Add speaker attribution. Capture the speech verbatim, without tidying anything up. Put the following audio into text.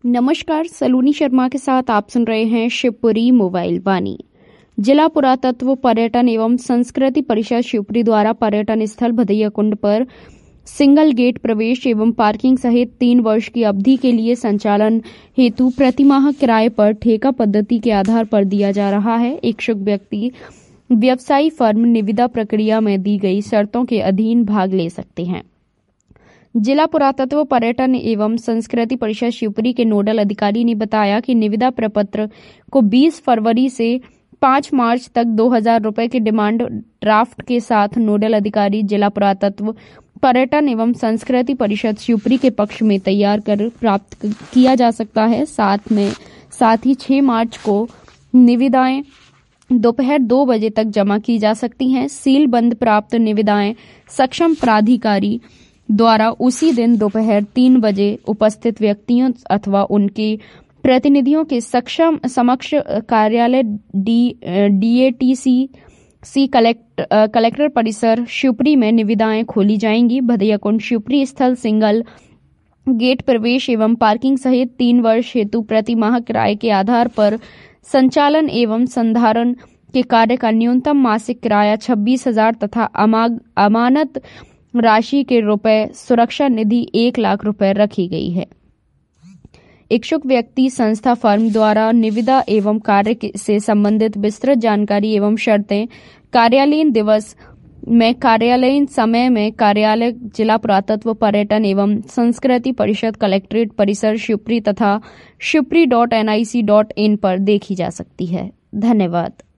Speaker 1: नमस्कार, सलोनी शर्मा के साथ आप सुन रहे हैं शिवपुरी मोबाइल वाणी। जिला पुरातत्व पर्यटन एवं संस्कृति परिषद शिवपुरी द्वारा पर्यटन स्थल भदैया कुंड पर सिंगल गेट प्रवेश एवं पार्किंग सहित तीन वर्ष की अवधि के लिए संचालन हेतु प्रतिमाह किराए पर ठेका पद्धति के आधार पर दिया जा रहा है। इच्छुक व्यक्ति व्यवसायी फर्म निविदा प्रक्रिया में दी गई शर्तों के अधीन भाग ले सकते हैं। जिला पुरातत्व पर्यटन एवं संस्कृति परिषद शिवपुरी के नोडल अधिकारी ने बताया कि निविदा प्रपत्र को बीस फरवरी से पाँच मार्च तक दो हजार रुपए के डिमांड ड्राफ्ट के साथ नोडल अधिकारी जिला पुरातत्व पर्यटन एवं संस्कृति परिषद शिवपुरी के पक्ष में तैयार कर प्राप्त किया जा सकता है। साथ में साथ ही छह मार्च को निविदाएं दोपहर दो बजे तक जमा की जा सकती हैं। सील बंद प्राप्त निविदाएं सक्षम प्राधिकारी द्वारा उसी दिन दोपहर तीन बजे उपस्थित व्यक्तियों अथवा उनके प्रतिनिधियों के सक्षम समक्ष कार्यालय D DATC C collect collector परिसर शिवपुरी में निविदाएं खोली जाएंगी। भदैया कुंड शिवपुरी स्थल सिंगल गेट प्रवेश एवं पार्किंग सहित तीन वर्ष हेतु प्रतिमाह किराए के आधार पर संचालन एवं संधारण के कार्य का न्यूनतम मासिक किराया छब्बीस हजार तथा अमानत राशि के रुपए सुरक्षा निधि एक लाख रुपए रखी गई है। इच्छुक व्यक्ति संस्था फर्म द्वारा निविदा एवं कार्य से संबंधित विस्तृत जानकारी एवं शर्तें कार्यालयीन दिवस में कार्यालयीन समय में कार्यालय जिला पुरातत्व पर्यटन एवं संस्कृति परिषद कलेक्ट्रेट परिसर शिवपुरी तथा Shivpuri dot N I C dot in पर देखी जा सकती है। धन्यवाद।